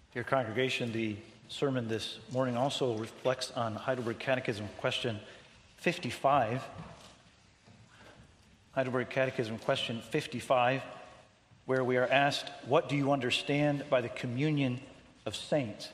Dear congregation, the sermon this morning also reflects on Heidelberg Catechism question 55. Heidelberg Catechism question 55, where we are asked, what do you understand by the communion of saints?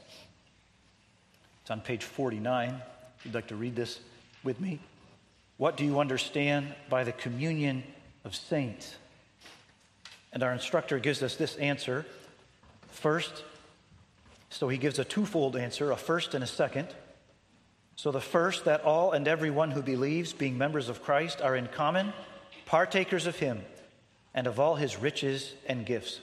It's on page 49, if you'd like to read this with me. What do you understand by the communion of saints? And our instructor gives us this answer. First, so he gives a twofold answer, a first and a second. So the first, that all and everyone who believes, being members of Christ, are in common partakers of him and of all his riches and gifts.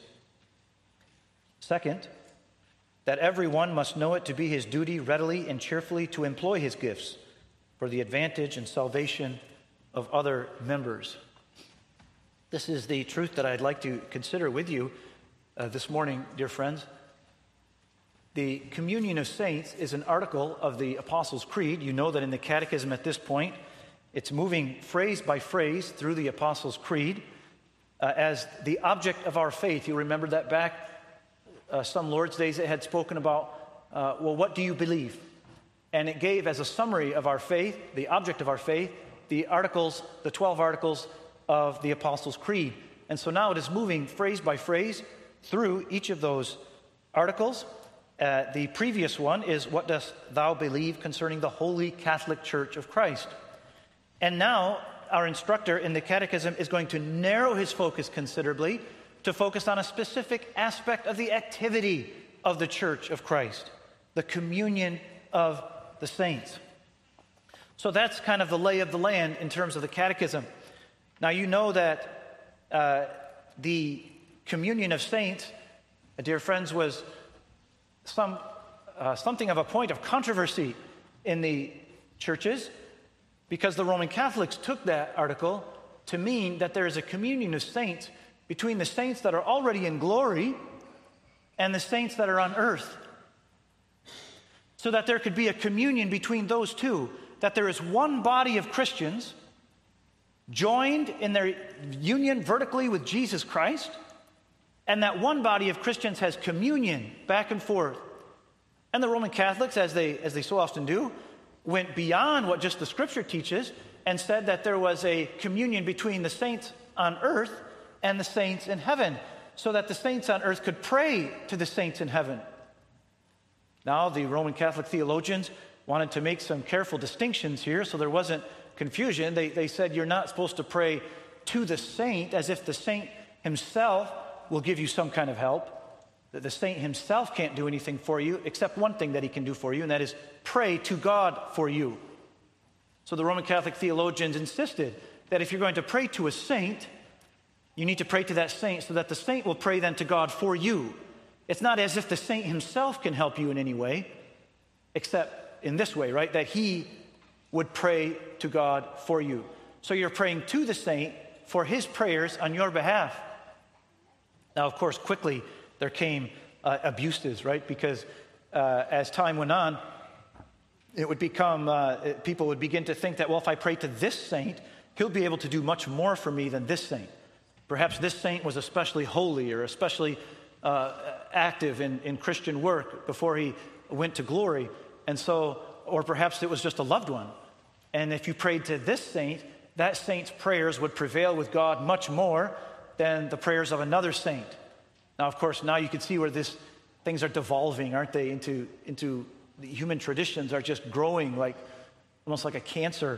Second, that everyone must know it to be his duty readily and cheerfully to employ his gifts for the advantage and salvation of other members. This is the truth that I'd like to consider with you this morning, dear friends. The communion of saints is an article of the Apostles' Creed. You know that in the Catechism at this point, it's moving phrase by phrase through the Apostles' Creed as the object of our faith. You remember that back some Lord's Days it had spoken about, well, what do you believe? And it gave as a summary of our faith, the object of our faith, the articles, the 12 articles of the Apostles' Creed. And so now it is moving phrase by phrase through each of those articles. The previous one is, what dost thou believe concerning the Holy Catholic Church of Christ? And now our instructor in the Catechism is going to narrow his focus considerably to focus on a specific aspect of the activity of the Church of Christ, the communion of the saints. So that's kind of the lay of the land in terms of the Catechism. Now you know that the communion of saints, dear friends, was something of a point of controversy in the churches, because the Roman Catholics took that article to mean that there is a communion of saints between the saints that are already in glory and the saints that are on earth. So that there could be a communion between those two, that there is one body of Christians joined in their union vertically with Jesus Christ, and that one body of Christians has communion back and forth. And the Roman Catholics, as they so often do, went beyond what just the Scripture teaches and said that there was a communion between the saints on earth and the saints in heaven, so that the saints on earth could pray to the saints in heaven. Now, the Roman Catholic theologians wanted to make some careful distinctions here so there wasn't confusion. They said you're not supposed to pray to the saint as if the saint himself will give you some kind of help. That the saint himself can't do anything for you except one thing that he can do for you, and that is pray to God for you. So the Roman Catholic theologians insisted that if you're going to pray to a saint, you need to pray to that saint so that the saint will pray then to God for you. It's not as if the saint himself can help you in any way, except in this way, right? That he would pray to God for you. So you're praying to the saint for his prayers on your behalf. Now, of course, quickly there came abuses, right? Because as time went on, it would become, people would begin to think that, well, if I pray to this saint, he'll be able to do much more for me than this saint. Perhaps this saint was especially holy or especially active in Christian work before he went to glory. And so, or perhaps it was just a loved one. And if you prayed to this saint, that saint's prayers would prevail with God much more than the prayers of another saint. Now, of course, now you can see where things are devolving, aren't they? Into the human traditions are just growing like almost like a cancer.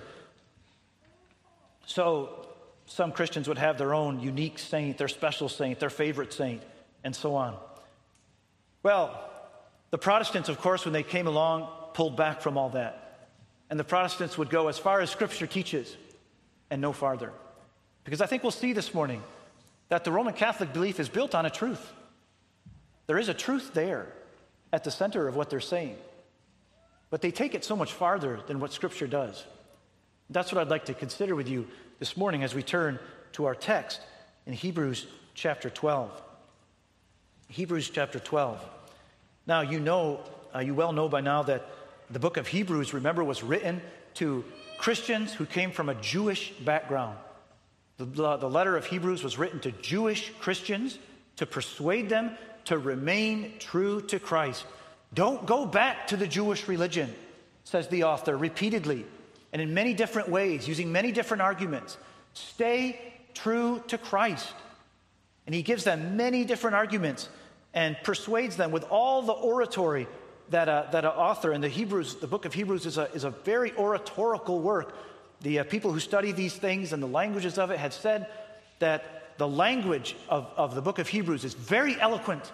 So some Christians would have their own unique saint, their special saint, their favorite saint, and so on. Well, the Protestants, of course, when they came along, pulled back from all that. And the Protestants would go as far as Scripture teaches and no farther. Because I think we'll see this morning that the Roman Catholic belief is built on a truth. There is a truth there at the center of what they're saying. But they take it so much farther than what Scripture does. That's what I'd like to consider with you this morning as we turn to our text in Hebrews chapter 12. Hebrews chapter 12. Now, you well know by now that the book of Hebrews, remember, was written to Christians who came from a Jewish background. The letter of Hebrews was written to Jewish Christians to persuade them to remain true to Christ. Don't go back to the Jewish religion, says the author repeatedly and in many different ways, using many different arguments. Stay true to Christ. And he gives them many different arguments and persuades them with all the oratory that an author in the book of Hebrews is a very oratorical work. The people who study these things and the languages of it have said that the language of the book of Hebrews is very eloquent.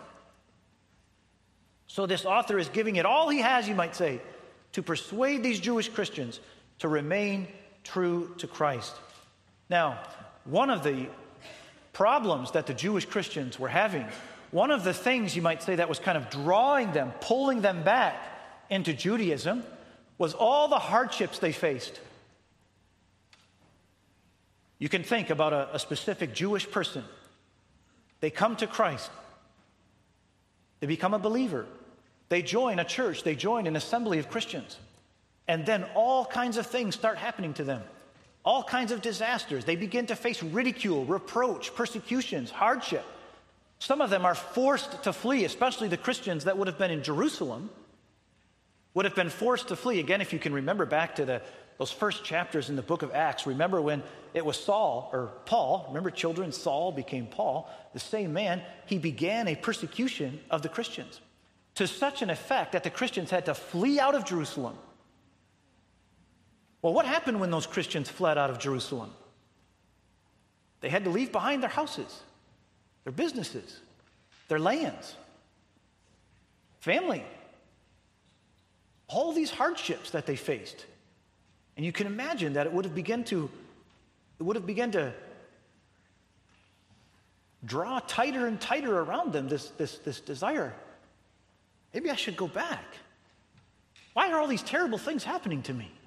So this author is giving it all he has, you might say, to persuade these Jewish Christians to remain true to Christ. Now, one of the problems that the Jewish Christians were having, one of the things you might say that was kind of drawing them, pulling them back into Judaism, was all the hardships they faced. You can think about a specific Jewish person. They come to Christ. They become a believer. They join a church. They join an assembly of Christians. And then all kinds of things start happening to them. All kinds of disasters. They begin to face ridicule, reproach, persecutions, hardship. Some of them are forced to flee, especially the Christians that would have been in Jerusalem, would have been forced to flee. Again, if you can remember back to those first chapters in the book of Acts, remember when it was Saul, or Paul, remember children, Saul became Paul, the same man, he began a persecution of the Christians to such an effect that the Christians had to flee out of Jerusalem. Well, what happened when those Christians fled out of Jerusalem? They had to leave behind their houses, their businesses, their lands, family, all these hardships that they faced. And you can imagine that it would have begun to draw tighter and tighter around them, this desire. Maybe I should go back. Why are all these terrible things happening to me?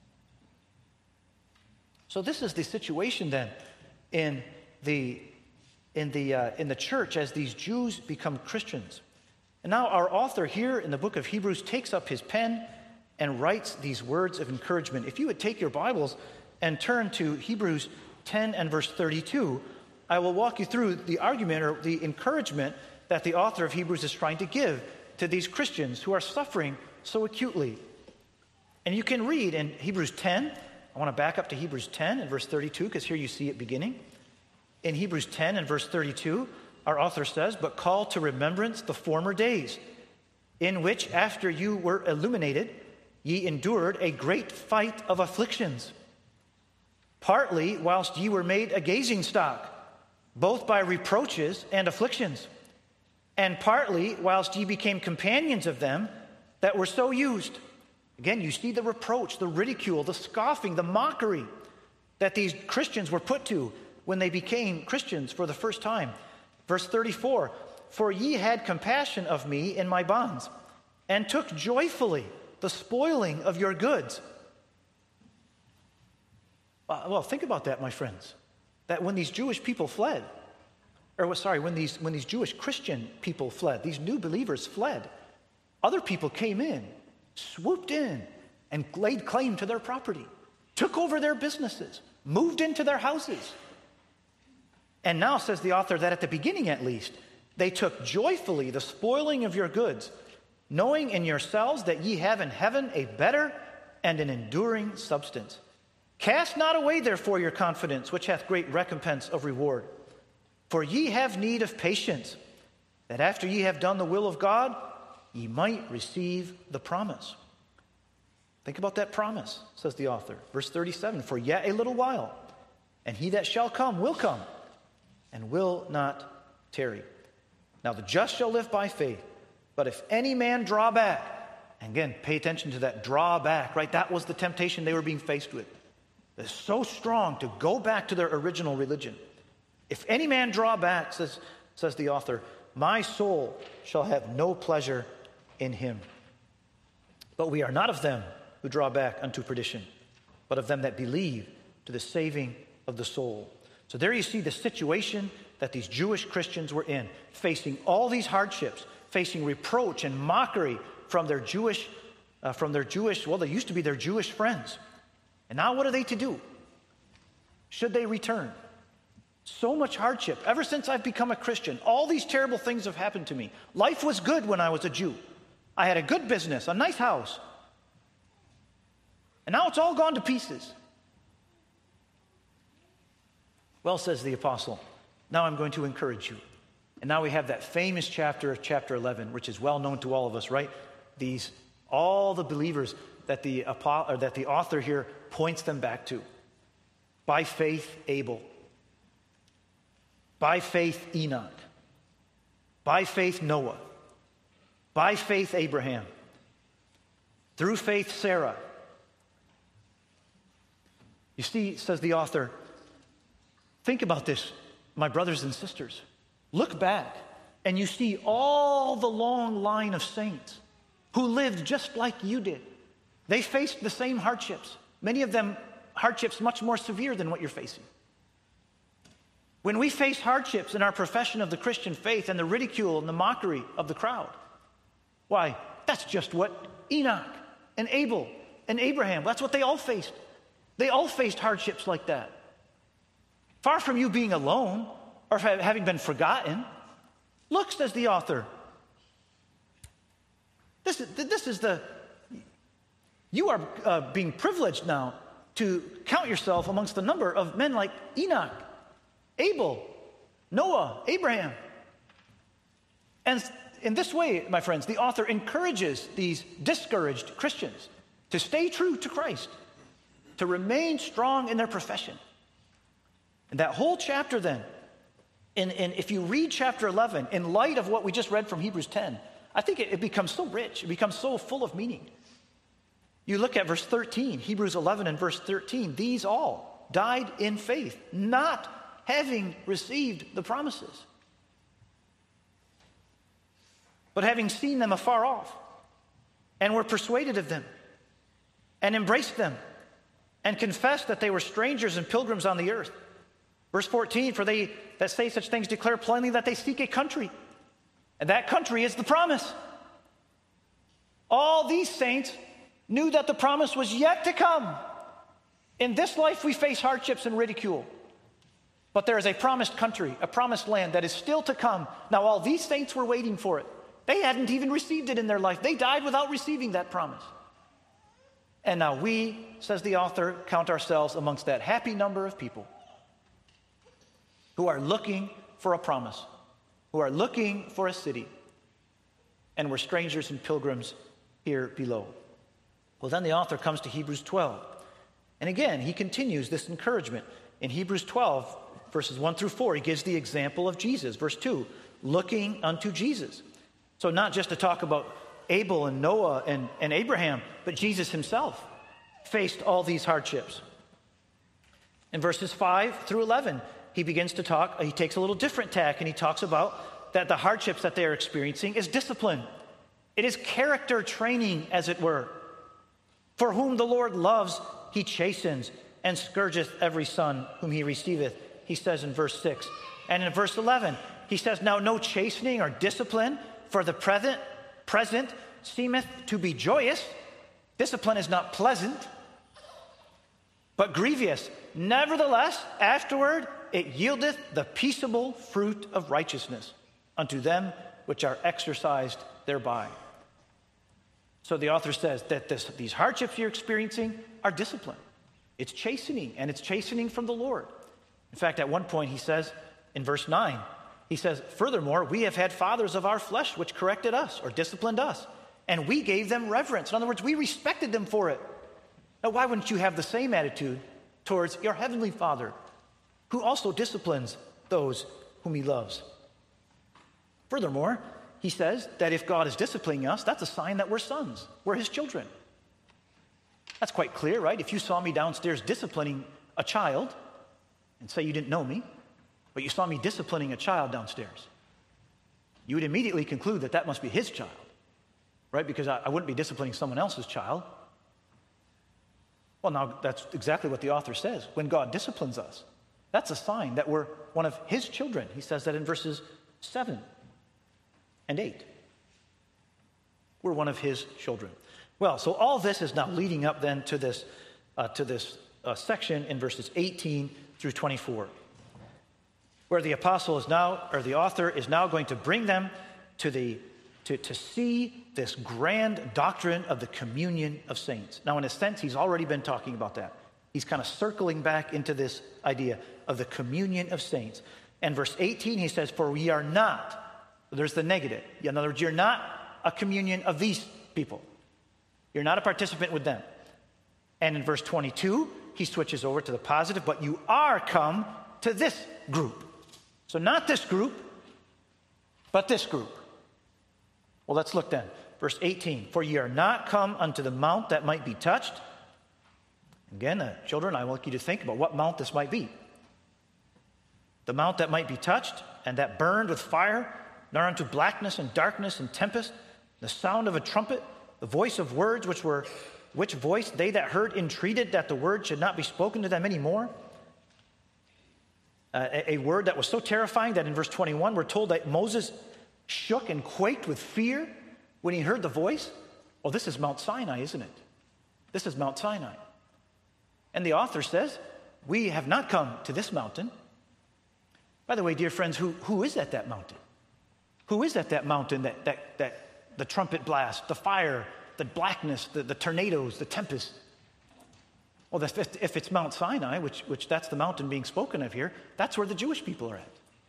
So this is the situation then in the church as these Jews become Christians. And now our author here in the book of Hebrews takes up his pen and writes these words of encouragement. If you would take your Bibles and turn to Hebrews 10 and verse 32, I will walk you through the argument or the encouragement that the author of Hebrews is trying to give to these Christians who are suffering so acutely. And you can read in Hebrews 10, I want to back up to Hebrews 10 and verse 32 because here you see it beginning. In Hebrews 10 and verse 32, our author says, "But call to remembrance the former days, in which after you were illuminated, ye endured a great fight of afflictions, partly whilst ye were made a gazing stock, both by reproaches and afflictions, and partly whilst ye became companions of them that were so used." Again, you see the reproach, the ridicule, the scoffing, the mockery that these Christians were put to when they became Christians for the first time. Verse 34, "For ye had compassion of me in my bonds, and took joyfully the spoiling of your goods." Well, think about that, my friends. That when these Jewish people fled, when these Jewish Christian people fled, these new believers fled, other people came in, swooped in, and laid claim to their property, took over their businesses, moved into their houses. And now, says the author, that at the beginning at least, they took joyfully the spoiling of your goods, knowing in yourselves that ye have in heaven a better and an enduring substance. Cast not away therefore your confidence, which hath great recompense of reward. For ye have need of patience, that after ye have done the will of God, ye might receive the promise. Think about that promise, says the author. Verse 37, "For yet a little while, and he that shall come will come, and will not tarry. Now the just shall live by faith. But if any man draw back," and again, pay attention to that draw back, right? That was the temptation they were being faced with. They're so strong to go back to their original religion. "If any man draw back," says the author, "my soul shall have no pleasure in him. But we are not of them who draw back unto perdition, but of them that believe to the saving of the soul." So there you see the situation that these Jewish Christians were in, facing all these hardships, facing reproach and mockery from their Jewish, well, they used to be their Jewish friends. And now what are they to do? Should they return? So much hardship. Ever since I've become a Christian, all these terrible things have happened to me. Life was good when I was a Jew. I had a good business, a nice house. And now it's all gone to pieces. Well, says the apostle, now I'm going to encourage you. And now we have that famous chapter of chapter 11, which is well known to all of us, right? All the believers that the author here points them back to. By faith, Abel. By faith, Enoch. By faith, Noah. By faith, Abraham. Through faith, Sarah. You see, says the author, think about this, my brothers and sisters. Look back, and you see all the long line of saints who lived just like you did. They faced the same hardships. Many of them hardships much more severe than what you're facing. When we face hardships in our profession of the Christian faith and the ridicule and the mockery of the crowd, why, that's just what Enoch and Abel and Abraham, that's what they all faced. They all faced hardships like that. Far from you being alone or having been forgotten, look, says the author, you are being privileged now to count yourself amongst the number of men like Enoch, Abel, Noah, Abraham. And in this way, my friends, the author encourages these discouraged Christians to stay true to Christ, to remain strong in their profession. And that whole chapter then, and if you read chapter 11, in light of what we just read from Hebrews 10, I think it becomes so rich, it becomes so full of meaning. You look at verse 13, Hebrews 11 and verse 13, these all died in faith, not having received the promises, but having seen them afar off, and were persuaded of them, and embraced them, and confessed that they were strangers and pilgrims on the earth. Verse 14, for they that say such things declare plainly that they seek a country, and that country is the promise. All these saints knew that the promise was yet to come. In this life we face hardships and ridicule, but there is a promised country, a promised land that is still to come. Now all these saints were waiting for it. They hadn't even received it in their life. They died without receiving that promise. And now we, says the author, count ourselves amongst that happy number of people who are looking for a promise, who are looking for a city, and we're strangers and pilgrims here below. Well, then the author comes to Hebrews 12. And again, he continues this encouragement. In Hebrews 12, verses 1 through 4, he gives the example of Jesus. Verse 2, looking unto Jesus. So not just to talk about Abel and Noah and Abraham, but Jesus himself faced all these hardships. In verses 5 through 11, he begins to talk, he takes a little different tack, and he talks about that the hardships that they are experiencing is discipline. It is character training, as it were. For whom the Lord loves, he chastens, and scourgeth every son whom he receiveth, he says in verse 6. And in verse 11, he says, now no chastening or discipline for the present seemeth to be joyous. Discipline is not pleasant, but grievous. Nevertheless, afterward it yieldeth the peaceable fruit of righteousness unto them which are exercised thereby. So the author says that these hardships you're experiencing are discipline. It's chastening, and it's chastening from the Lord. In fact, at one point he says, in verse 9, he says, furthermore, we have had fathers of our flesh which corrected us or disciplined us, and we gave them reverence. In other words, we respected them for it. Now, why wouldn't you have the same attitude towards your heavenly Father, who also disciplines those whom he loves? Furthermore, he says that if God is disciplining us, that's a sign that we're sons. We're his children. That's quite clear, right? If you saw me downstairs disciplining a child, and say you didn't know me, but you saw me disciplining a child downstairs, you would immediately conclude that that must be his child, right? Because I wouldn't be disciplining someone else's child. Well, now that's exactly what the author says. When God disciplines us, that's a sign that we're one of his children. He says that in verses 7 and 8. We're one of his children. Well, so all this is now leading up then to this section in verses 18 through 24. where the apostle is now, or the author is now going to bring them to see this grand doctrine of the communion of saints. Now, in a sense, he's already been talking about that. He's kind of circling back into this idea of the communion of saints. And verse 18, he says, for we are not, there's the negative. In other words, you're not a communion of these people. You're not a participant with them. And in verse 22, he switches over to the positive, but you are come to this group. So not this group, but this group. Well, let's look then. Verse 18, for ye are not come unto the mount that might be touched. Again, children, I want you to think about what mount this might be. The mount that might be touched and that burned with fire, nor unto blackness and darkness and tempest, the sound of a trumpet, the voice of words, which voice they that heard entreated that the word should not be spoken to them anymore. A word that was so terrifying that in verse 21 we're told that Moses shook and quaked with fear when he heard the voice. Well, this is Mount Sinai, isn't it? This is Mount Sinai. And the author says, we have not come to this mountain. By the way, dear friends, who is at that mountain? Who is at that mountain that the trumpet blast, the fire, the blackness, the tornadoes, the tempest? Well, if it's Mount Sinai, which that's the mountain being spoken of here, that's where the Jewish people are at.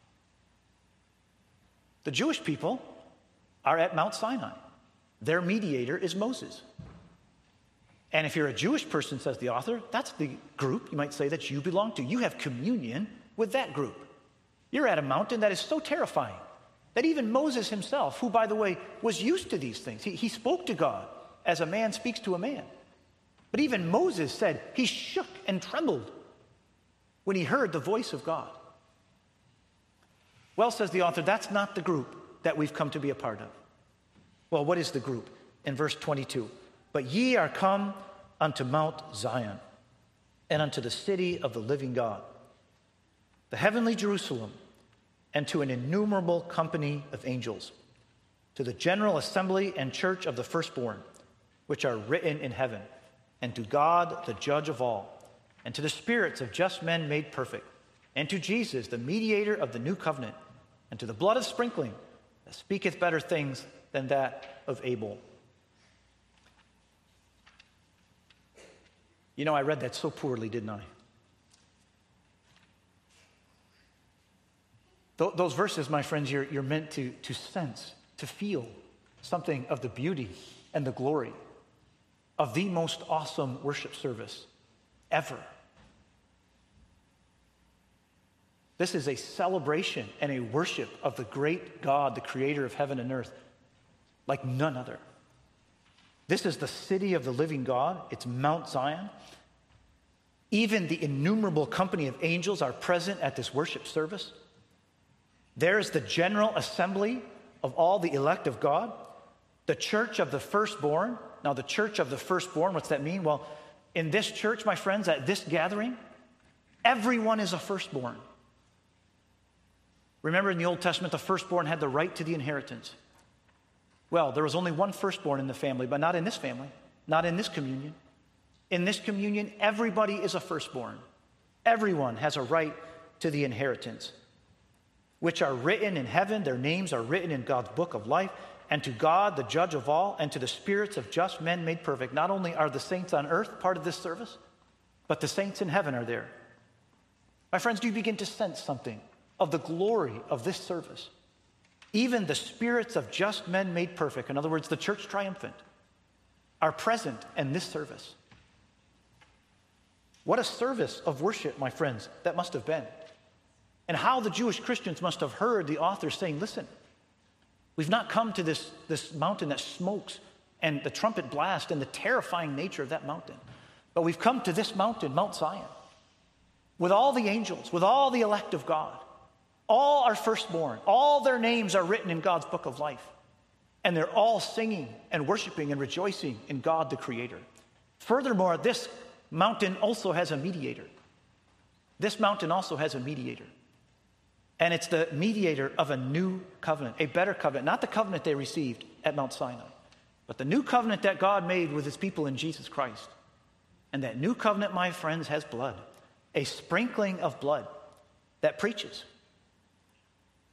The Jewish people are at Mount Sinai. Their mediator is Moses. And if you're a Jewish person, says the author, that's the group, you might say, that you belong to. You have communion with that group. You're at a mountain that is so terrifying that even Moses himself, who, by the way, was used to these things, he spoke to God as a man speaks to a man. But even Moses said he shook and trembled when he heard the voice of God. Well, says the author, that's not the group that we've come to be a part of. Well, what is the group? In verse 22, but ye are come unto Mount Zion, and unto the city of the living God, the heavenly Jerusalem, and to an innumerable company of angels, to the general assembly and church of the firstborn, which are written in heaven, and to God, the judge of all, and to the spirits of just men made perfect, and to Jesus, the mediator of the new covenant, and to the blood of sprinkling that speaketh better things than that of Abel. You know, I read that so poorly, didn't I? Those verses, my friends, you're meant to sense, to feel something of the beauty and the glory of the most awesome worship service ever. This is a celebration and a worship of the great God, the creator of heaven and earth, like none other. This is the city of the living God. It's Mount Zion. Even the innumerable company of angels are present at this worship service. There is the general assembly of all the elect of God, the church of the firstborn. Now, the church of the firstborn, what's that mean? Well, in this church, my friends, at this gathering, everyone is a firstborn. Remember in the Old Testament, the firstborn had the right to the inheritance. Well, there was only one firstborn in the family, but not in this family, not in this communion. In this communion, everybody is a firstborn. Everyone has a right to the inheritance, which are written in heaven. Their names are written in God's book of life. And to God, the judge of all, and to the spirits of just men made perfect. Not only are the saints on earth part of this service, but the saints in heaven are there. My friends, do you begin to sense something of the glory of this service? Even the spirits of just men made perfect, in other words, the church triumphant, are present in this service. What a service of worship, my friends, that must have been. And how the Jewish Christians must have heard the author saying, listen, we've not come to this mountain that smokes and the trumpet blast and the terrifying nature of that mountain, but we've come to this mountain, Mount Zion, with all the angels, with all the elect of God. All are firstborn. All their names are written in God's book of life. And they're all singing and worshiping and rejoicing in God the Creator. Furthermore, this mountain also has a mediator. This mountain also has a mediator. And it's the mediator of a new covenant, a better covenant, not the covenant they received at Mount Sinai, but the new covenant that God made with his people in Jesus Christ. And that new covenant, my friends, has blood, a sprinkling of blood that preaches.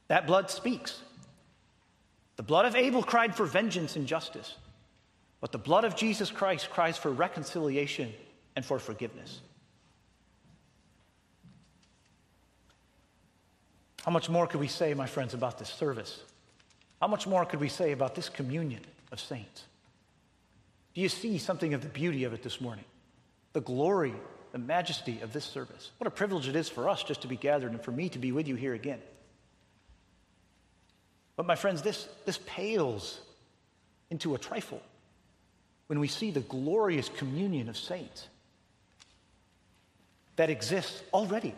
That blood speaks. The blood of Abel cried for vengeance and justice, but the blood of Jesus Christ cries for reconciliation and for forgiveness. How much more could we say, my friends, about this service? How much more could we say about this communion of saints? Do you see something of the beauty of it this morning? The glory, the majesty of this service. What a privilege it is for us just to be gathered and for me to be with you here again. But my friends, this pales into a trifle when we see the glorious communion of saints that exists already.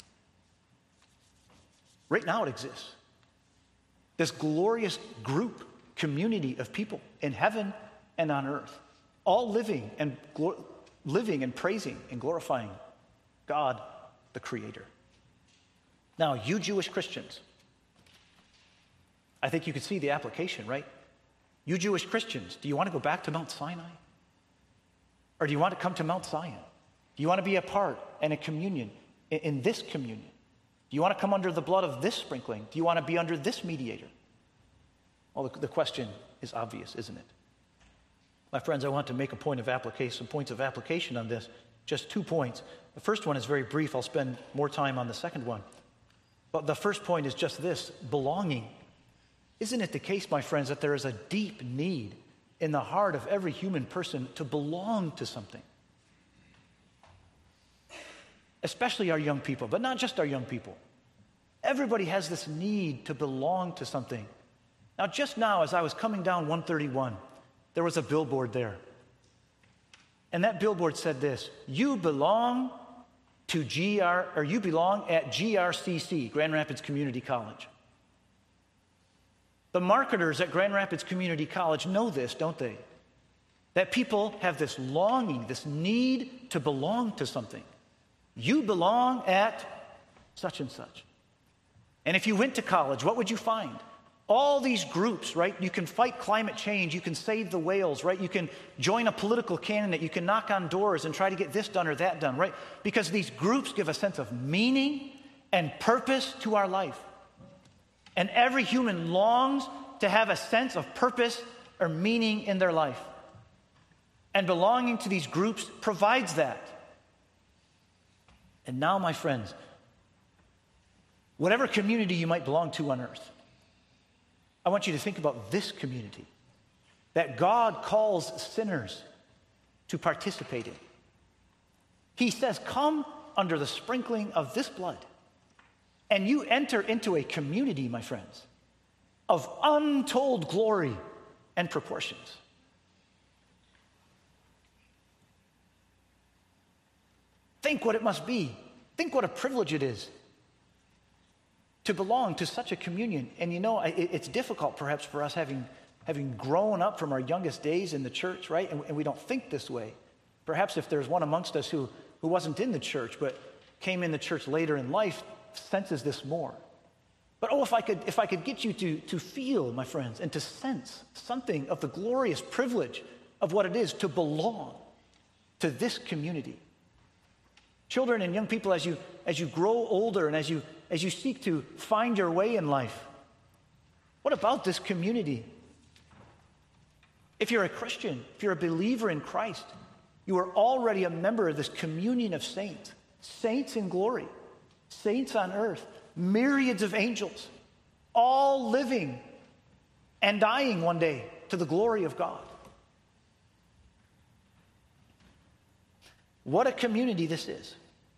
Right now it exists. This glorious group, community of people in heaven and on earth, all living and praising and glorifying God, the Creator. Now, you Jewish Christians, I think you could see the application, right? You Jewish Christians, do you want to go back to Mount Sinai? Or do you want to come to Mount Zion? Do you want to be a part and a communion in this communion? Do you want to come under the blood of this sprinkling? Do you want to be under this mediator? Well, the question is obvious, isn't it? My friends, I want to make a point of application, some points of application on this. Just 2 points. The first one is very brief. I'll spend more time on the second one. But the first point is just this: belonging. Isn't it the case, my friends, that there is a deep need in the heart of every human person to belong to something? Especially our young people, but not just our young people. Everybody has this need to belong to something. Now, just now, as I was coming down 131, there was a billboard there. And that billboard said this: you belong to you belong at GRCC, Grand Rapids Community College. The marketers at Grand Rapids Community College know this, don't they? That people have this longing, this need to belong to something. You belong at such and such. And if you went to college, what would you find? All these groups, right? You can fight climate change. You can save the whales, right? You can join a political candidate. You can knock on doors and try to get this done or that done, right? Because these groups give a sense of meaning and purpose to our life. And every human longs to have a sense of purpose or meaning in their life. And belonging to these groups provides that. And now, my friends, whatever community you might belong to on earth, I want you to think about this community that God calls sinners to participate in. He says, come under the sprinkling of this blood, and you enter into a community, my friends, of untold glory and proportions. Think what it must be. Think what a privilege it is to belong to such a communion. And you know, it's difficult perhaps for us having grown up from our youngest days in the church, right? And we don't think this way. Perhaps if there's one amongst us who wasn't in the church but came in the church later in life, senses this more. But if I could get you to feel, my friends, and to sense something of the glorious privilege of what it is to belong to this community. Children and young people, as you grow older and as you seek to find your way in life, what about this community? If you're a Christian, if you're a believer in Christ, you are already a member of this communion of saints, saints in glory, saints on earth, myriads of angels, all living and dying one day to the glory of God. What a community this is.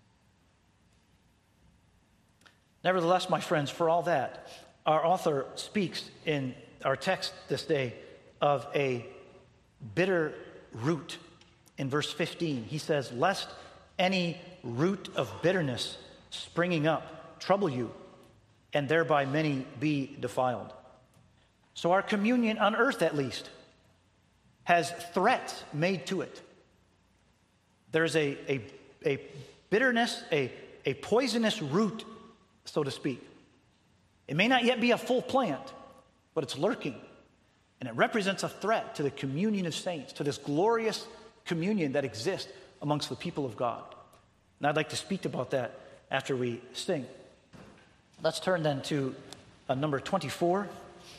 Nevertheless, my friends, for all that, our author speaks in our text this day of a bitter root. In verse 15, he says, lest any root of bitterness springing up trouble you, and thereby many be defiled. So our communion on earth, at least, has threats made to it. There's a bitterness, a poisonous root, so to speak. It may not yet be a full plant, but it's lurking. And it represents a threat to the communion of saints, to this glorious communion that exists amongst the people of God. And I'd like to speak about that after we sing. Let's turn then to number 24.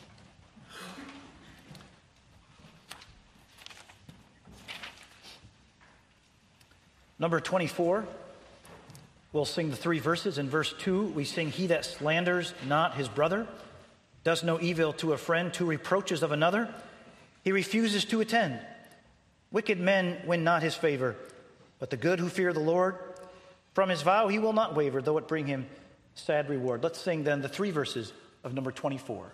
Number 24, we'll sing the 3 verses. In verse 2, we sing, "He that slanders not his brother, does no evil to a friend, to reproaches of another, he refuses to attend. Wicked men win not his favor, but the good who fear the Lord, from his vow he will not waver, though it bring him sad reward." Let's sing then the 3 verses of number 24.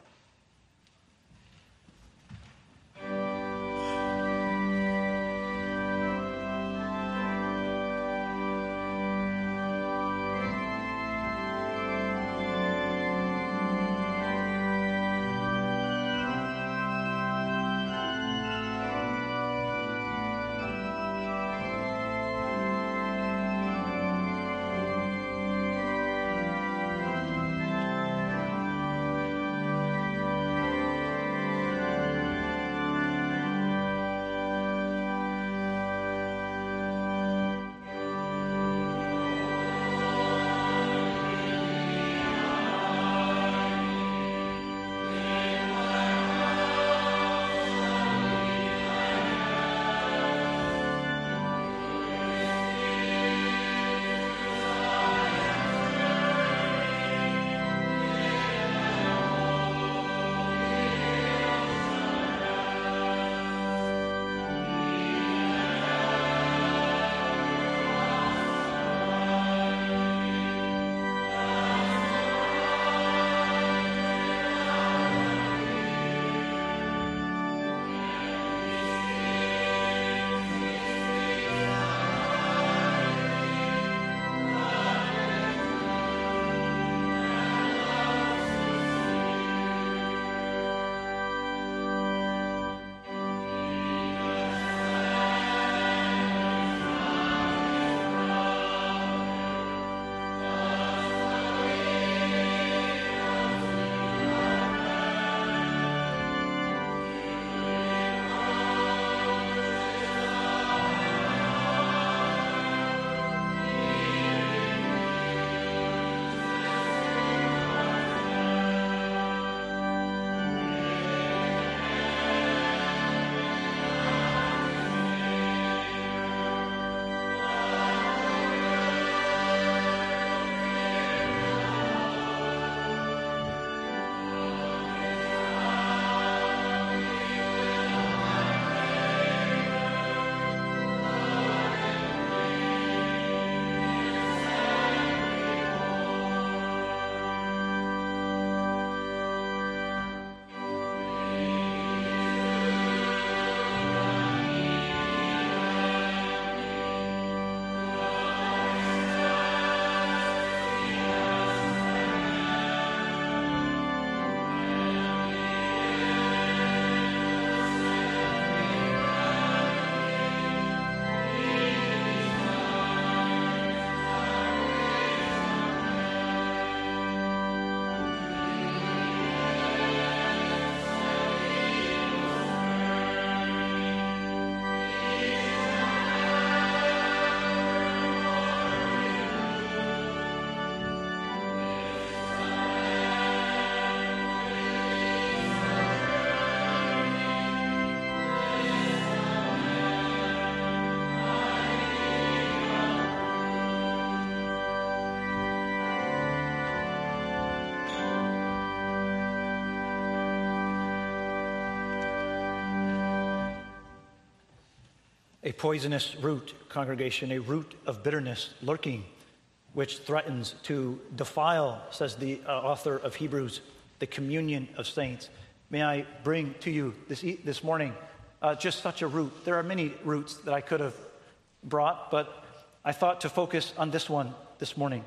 A poisonous root, congregation, a root of bitterness lurking, which threatens to defile, says the author of Hebrews, the communion of saints. May I bring to you this morning just such a root. There are many roots that I could have brought, but I thought to focus on this one this morning.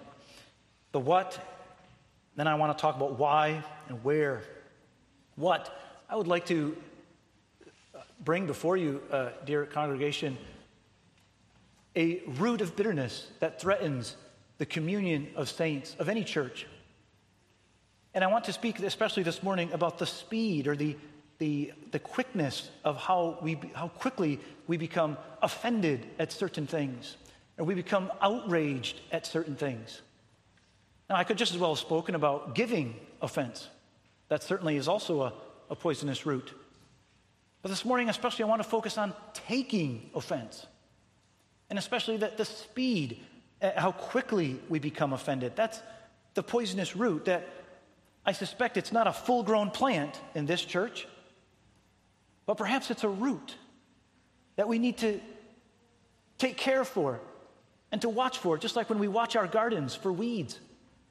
The what, then I want to talk about why and where. What? I would like to bring before you, dear congregation, a root of bitterness that threatens the communion of saints of any church. And I want to speak especially this morning about the speed or the quickness of how quickly we become offended at certain things, or we become outraged at certain things. Now, I could just as well have spoken about giving offense. That certainly is also a poisonous root. But this morning especially, I want to focus on taking offense. And especially the speed, how quickly we become offended. That's the poisonous root that I suspect it's not a full-grown plant in this church, but perhaps it's a root that we need to take care for and to watch for, just like when we watch our gardens for weeds.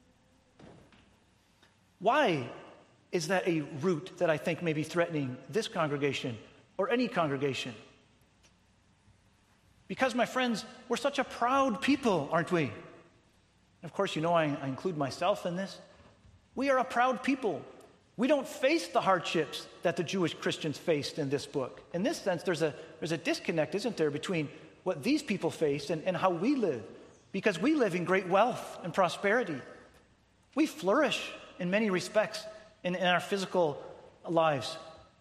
Why is that a root that I think may be threatening this congregation or any congregation? Because, my friends, we're such a proud people, aren't we? Of course, you know I include myself in this. We are a proud people. We don't face the hardships that the Jewish Christians faced in this book. In this sense, there's a disconnect, isn't there, between what these people faced and how we live. Because we live in great wealth and prosperity. We flourish in many respects in our physical lives.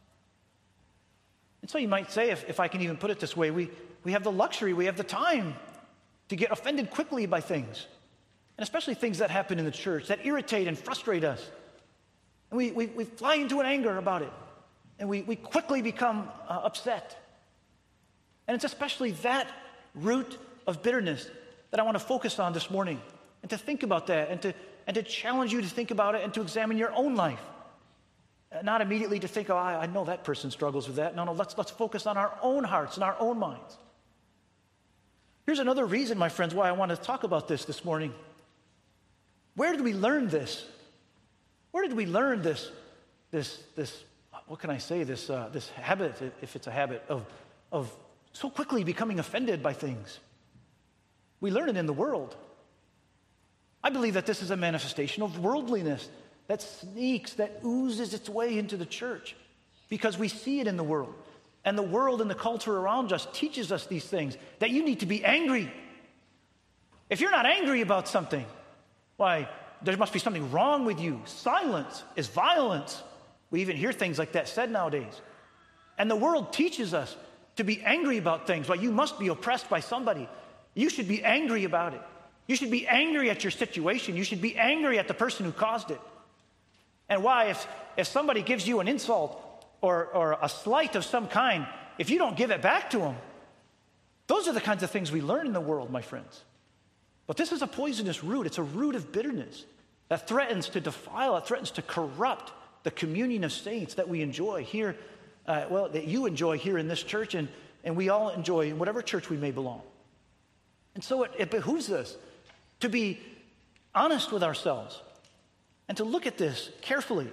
And so you might say, if I can even put it this way, we have the luxury, we have the time to get offended quickly by things. And especially things that happen in the church that irritate and frustrate us. And we fly into an anger about it. And we quickly become upset. And it's especially that root of bitterness that I want to focus on this morning. And to think about that and to challenge you to think about it and to examine your own life. Not immediately to think, oh, I know that person struggles with that. No, let's focus on our own hearts and our own minds. Here's another reason, my friends, why I want to talk about this morning. Where did we learn this? Where did we learn this what can I say, this habit, if it's a habit, of so quickly becoming offended by things? We learn it in the world. I believe that this is a manifestation of worldliness that sneaks, that oozes its way into the church because we see it in the world. And the world and the culture around us teaches us these things, that you need to be angry. If you're not angry about something, why, there must be something wrong with you. Silence is violence. We even hear things like that said nowadays. And the world teaches us to be angry about things. Why, you must be oppressed by somebody. You should be angry about it. You should be angry at your situation. You should be angry at the person who caused it. And why, if somebody gives you an insult or a slight of some kind, if you don't give it back to them, those are the kinds of things we learn in the world, my friends. But this is a poisonous root. It's a root of bitterness that threatens to defile, it threatens to corrupt the communion of saints that we enjoy here, that you enjoy here in this church and we all enjoy in whatever church we may belong. And so it behooves us to be honest with ourselves and to look at this carefully.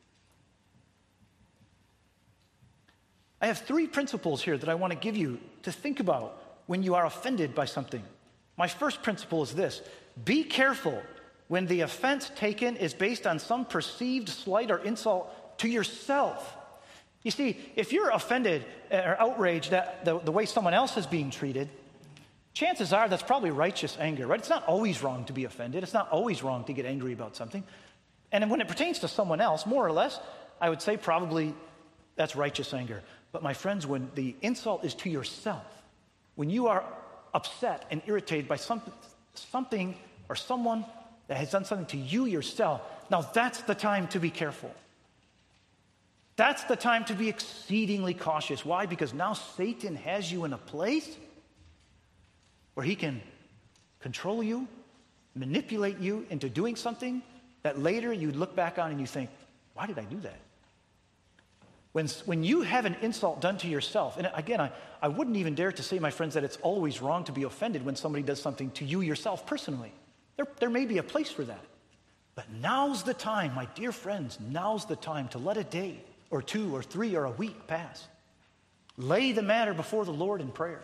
I have 3 principles here that I want to give you to think about when you are offended by something. My first principle is this: be careful when the offense taken is based on some perceived slight or insult to yourself. You see, if you're offended or outraged at the way someone else is being treated, chances are that's probably righteous anger, right? It's not always wrong to be offended. It's not always wrong to get angry about something. And when it pertains to someone else, more or less, I would say probably that's righteous anger. But my friends, when the insult is to yourself, when you are upset and irritated by something or someone that has done something to you yourself, now that's the time to be careful. That's the time to be exceedingly cautious. Why? Because now Satan has you in a place where he can control you, manipulate you into doing something that later you look back on and you think, why did I do that? When you have an insult done to yourself, and again, I wouldn't even dare to say, my friends, that it's always wrong to be offended when somebody does something to you yourself personally. There may be a place for that. But now's the time, my dear friends, now's the time to let a day or 2 or 3 or a week pass. Lay the matter before the Lord in prayer.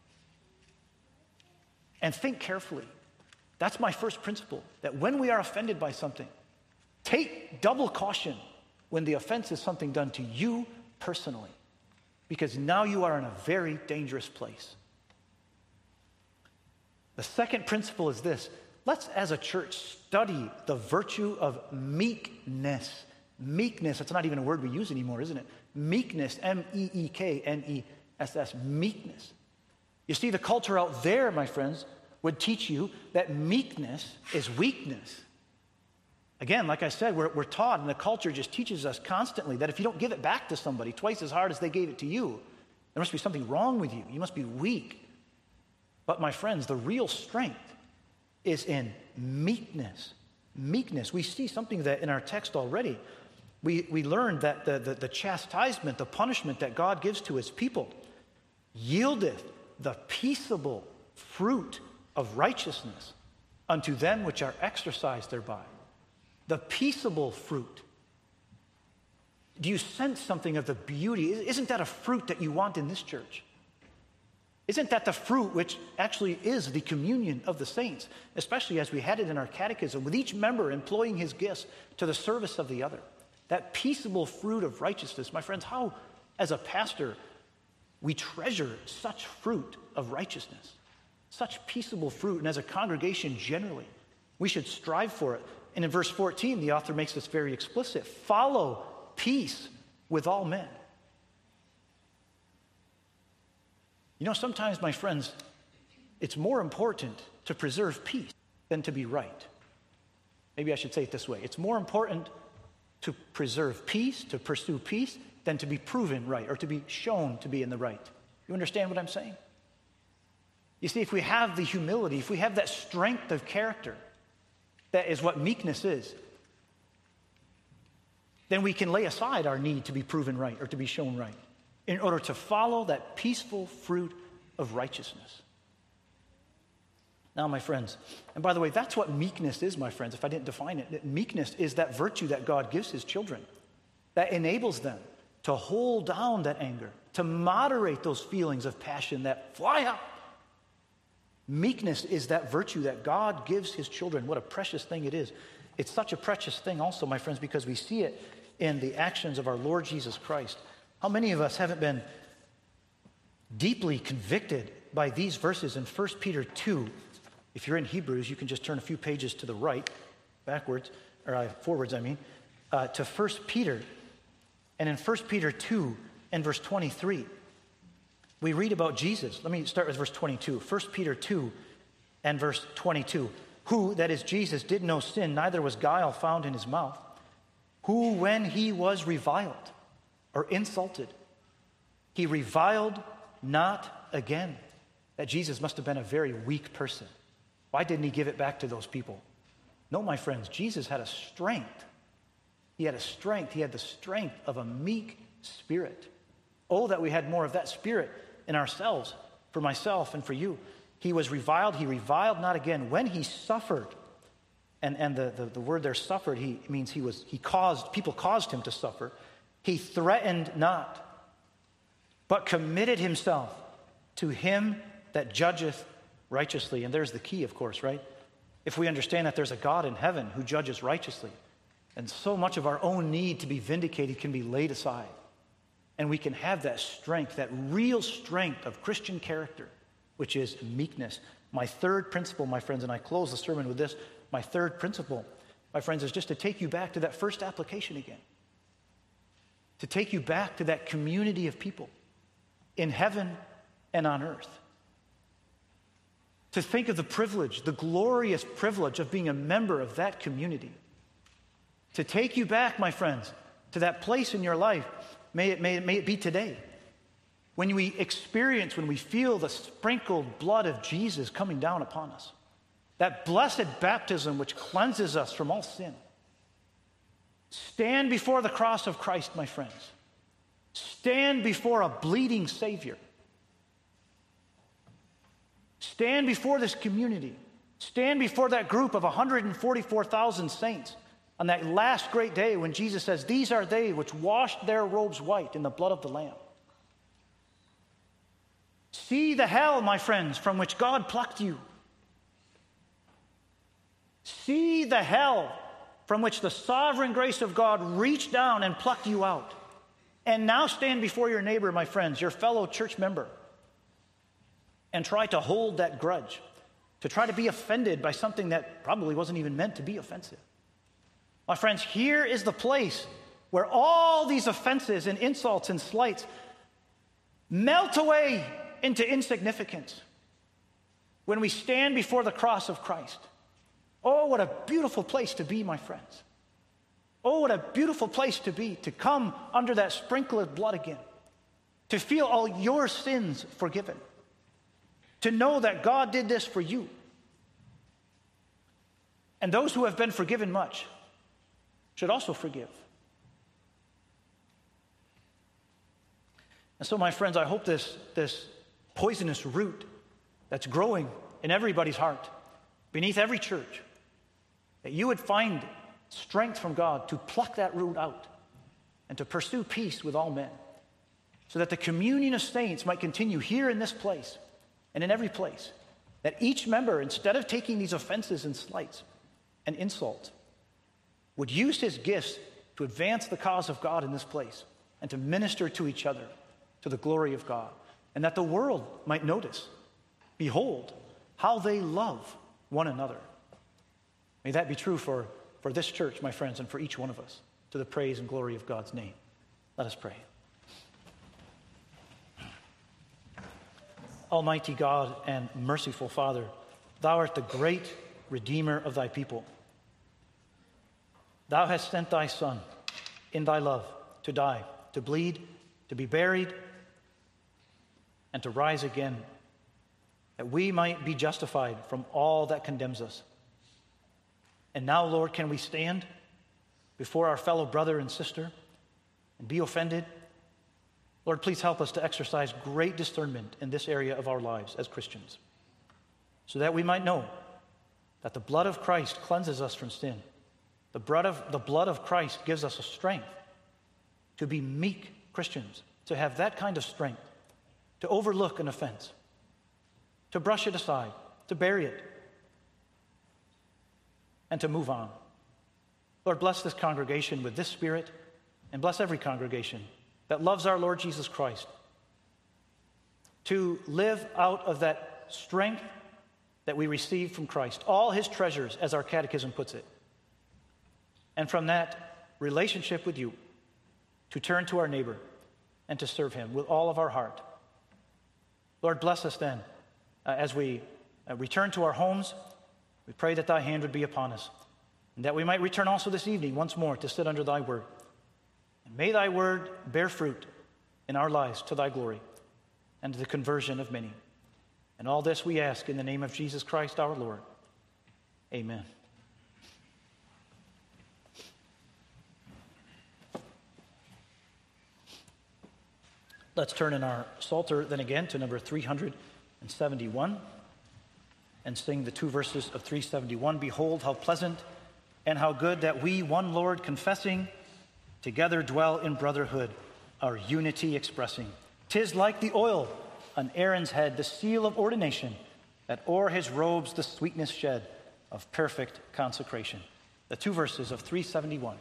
And think carefully. That's my first principle, that when we are offended by something, take double caution when the offense is something done to you personally, because now you are in a very dangerous place. The second principle is this: let's, as a church, study the virtue of meekness. Meekness, it's not even a word we use anymore, isn't it? Meekness, M-E-E-K-N-E-S-S, meekness. You see, the culture out there, my friends, would teach you that meekness is weakness. Again, like I said, we're taught, and the culture just teaches us constantly that if you don't give it back to somebody twice as hard as they gave it to you, there must be something wrong with you. You must be weak. But my friends, the real strength is in meekness. Meekness. We see something of that in our text already. We learned that the chastisement, the punishment that God gives to his people yieldeth the peaceable fruit of righteousness unto them which are exercised thereby. The peaceable fruit. Do you sense something of the beauty? Isn't that a fruit that you want in this church? Isn't that the fruit which actually is the communion of the saints, especially as we had it in our catechism, with each member employing his gifts to the service of the other? That peaceable fruit of righteousness. My friends, how, as a pastor, we treasure such fruit of righteousness, such peaceable fruit, and as a congregation generally, we should strive for it. And in verse 14, the author makes this very explicit. Follow peace with all men. You know, sometimes, my friends, it's more important to preserve peace than to be right. Maybe I should say it this way. It's more important to preserve peace, to pursue peace, than to be proven right or to be shown to be in the right. You understand what I'm saying? You see, if we have the humility, if we have that strength of character, that is what meekness is, then we can lay aside our need to be proven right or to be shown right in order to follow that peaceful fruit of righteousness. Now, my friends, and by the way, that's what meekness is, my friends, if I didn't define it. Meekness is that virtue that God gives his children that enables them to hold down that anger, to moderate those feelings of passion that fly up. Meekness is that virtue that God gives his children. What a precious thing it is. It's such a precious thing also, my friends, because we see it in the actions of our Lord Jesus Christ. How many of us haven't been deeply convicted by these verses in 1 Peter 2? If you're in Hebrews, you can just turn a few pages to the right, backwards, or forwards, to 1 Peter. And in 1 Peter 2 and verse 23, we read about Jesus. Let me start with verse 22. 1 Peter 2 and verse 22. Who, that is Jesus, did no sin, neither was guile found in his mouth. Who, when he was reviled or insulted, he reviled not again. That Jesus must have been a very weak person. Why didn't he give it back to those people? No, my friends, Jesus had a strength. He had a strength. He had the strength of a meek spirit. Oh, that we had more of that spirit in ourselves, for myself and for you. He was reviled. He reviled not again. When he suffered, and the word there suffered, people caused him to suffer. He threatened not, but committed himself to him that judgeth righteously. And there's the key, of course, right? If we understand that there's a God in heaven who judges righteously, and so much of our own need to be vindicated can be laid aside. And we can have that strength, that real strength of Christian character, which is meekness. My third principle, my friends, and I close the sermon with this, my third principle, my friends, is just to take you back to that first application again. To take you back to that community of people in heaven and on earth. To think of the privilege, the glorious privilege of being a member of that community. To take you back, my friends, to that place in your life, may it be today, when we experience, when we feel the sprinkled blood of Jesus coming down upon us. That blessed baptism which cleanses us from all sin. Stand before the cross of Christ, my friends. Stand before a bleeding Savior. Stand before this community. Stand before that group of 144,000 saints on that last great day when Jesus says, "These are they which washed their robes white in the blood of the Lamb." See the hell, my friends, from which God plucked you. See the hell from which the sovereign grace of God reached down and plucked you out. And now stand before your neighbor, my friends, your fellow church member, and try to hold that grudge, to try to be offended by something that probably wasn't even meant to be offensive. My friends, here is the place where all these offenses and insults and slights melt away into insignificance when we stand before the cross of Christ. Oh, what a beautiful place to be, my friends. Oh, what a beautiful place to be, to come under that sprinkle of blood again, to feel all your sins forgiven, to know that God did this for you. And those who have been forgiven much should also forgive. And so, my friends, I hope this poisonous root that's growing in everybody's heart, beneath every church, that you would find strength from God to pluck that root out and to pursue peace with all men, so that the communion of saints might continue here in this place and in every place, that each member, instead of taking these offenses and slights and insults, would use his gifts to advance the cause of God in this place and to minister to each other to the glory of God, and that the world might notice, behold, how they love one another. May that be true for this church, my friends, and for each one of us, to the praise and glory of God's name. Let us pray. Almighty God and merciful Father, thou art the great Redeemer of thy people. Thou hast sent thy Son in thy love to die, to bleed, to be buried, and to rise again, that we might be justified from all that condemns us. And now, Lord, can we stand before our fellow brother and sister and be offended? Lord, please help us to exercise great discernment in this area of our lives as Christians, so that we might know that the blood of Christ cleanses us from sin. The blood of Christ gives us a strength to be meek Christians, to have that kind of strength, to overlook an offense, to brush it aside, to bury it, and to move on. Lord, bless this congregation with this spirit, and bless every congregation that loves our Lord Jesus Christ, to live out of that strength that we receive from Christ, all his treasures, as our catechism puts it, and from that relationship with you, to turn to our neighbor and to serve him with all of our heart. Lord, bless us then as we return to our homes. We pray that thy hand would be upon us, and that we might return also this evening once more to sit under thy word. And may thy word bear fruit in our lives to thy glory and to the conversion of many. And all this we ask in the name of Jesus Christ our Lord. Amen. Let's turn in our Psalter then again to number 371 and sing the two verses of 371. Behold, how pleasant and how good that we, one Lord, confessing, together dwell in brotherhood, our unity expressing. 'Tis like the oil on Aaron's head, the seal of ordination, that o'er his robes the sweetness shed of perfect consecration. The two verses of 371.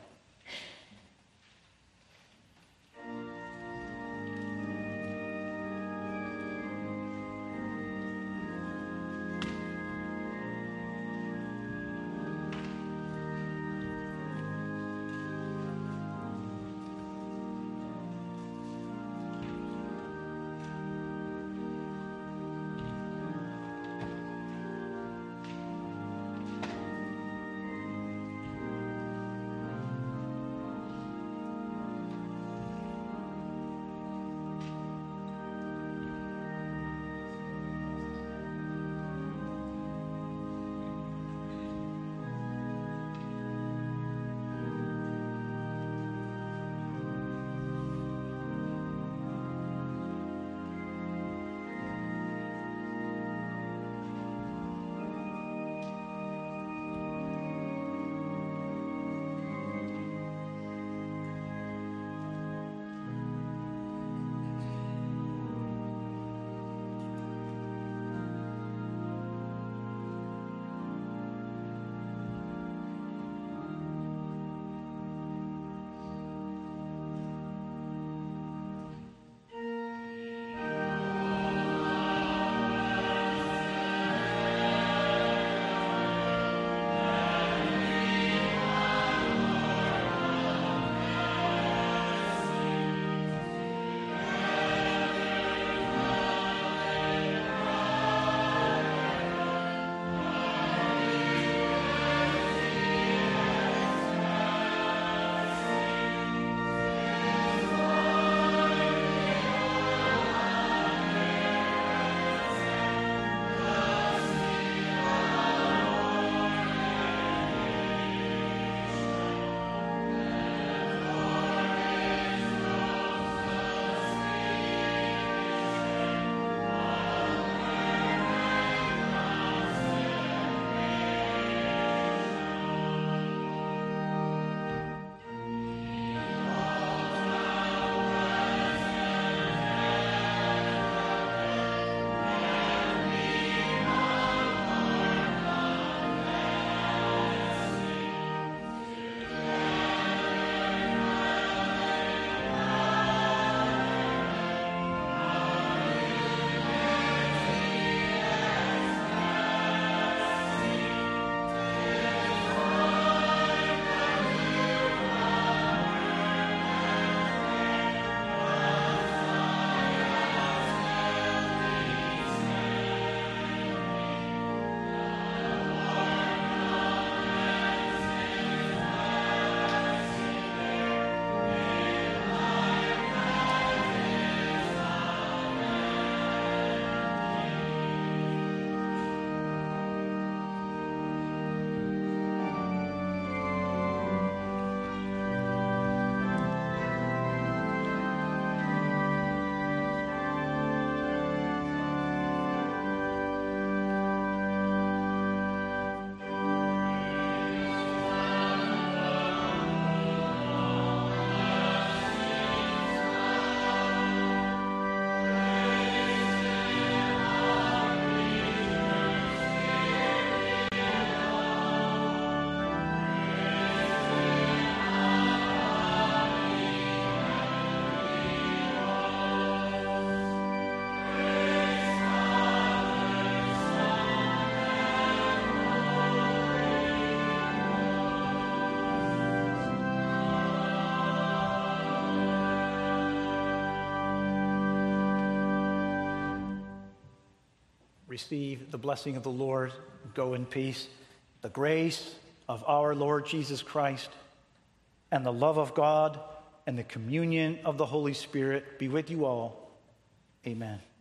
receive the blessing of the Lord. Go in peace. The grace of our Lord Jesus Christ and the love of God and the communion of the Holy Spirit be with you all. Amen.